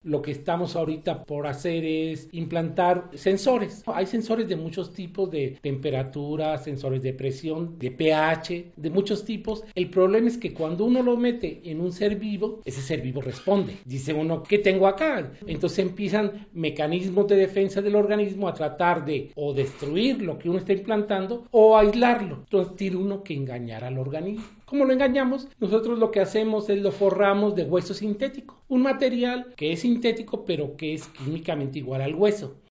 Lo que estamos ahorita por hacer es implantar sensores. Hay sensores de muchos tipos, de temperatura, sensores de presión, de pH, de muchos tipos. El problema es que cuando uno lo mete en un ser vivo, ese ser vivo responde. Dice uno, ¿qué tengo acá? Entonces empiezan mecanismos de defensa del organismo a tratar de o destruir lo que uno está implantando o aislarlo. Entonces tiene uno que engañar al organismo. ¿Cómo lo engañamos? Nosotros lo que hacemos es lo forramos de hueso sintético, un material que es sintético pero que es químicamente igual al hueso.